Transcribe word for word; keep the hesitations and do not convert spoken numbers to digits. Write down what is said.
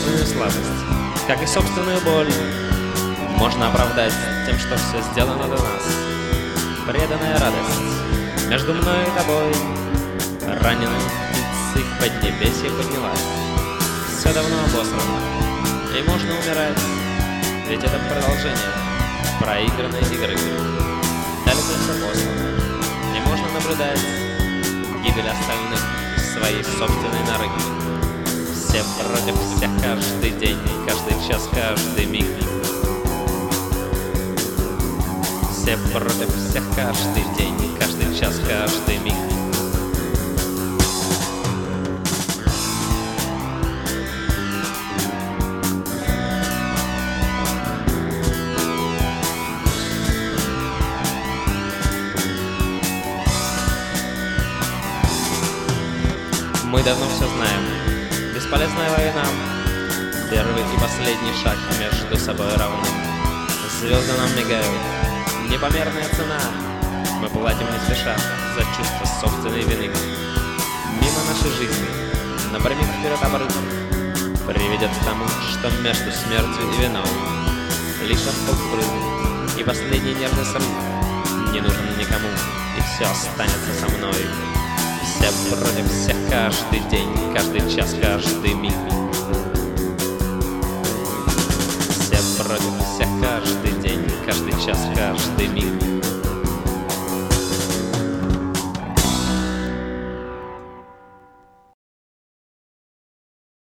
собственную слабость, как и собственную боль, можно оправдать тем, что все сделано до нас. Преданная радость между мной и тобой, раненой птицей в поднебесье поднялась. Все давно обосрано, и можно умирать, ведь это продолжение проигранной игры. Далеко все послано, и можно наблюдать гибель остальных из своей собственной норы. Все против всех каждый день, каждый час, каждый миг. Все против всех каждый день, каждый час, каждый миг. Мы давно все знаем. Бесполезная война. Первый и последний шаг между собой равны. Звезды нам мигают. Непомерная цена. Мы платим не спеша за чувство собственной вины. Мимо нашей жизни, напрямик вперед обрыв, приведет к тому, что между смертью и виной лишь отпуск, и последний нервный срыв не нужен никому, и все останется со мной. Все против всех каждый день, каждый час, каждый миг. Все против всех каждый день, каждый час, каждый миг.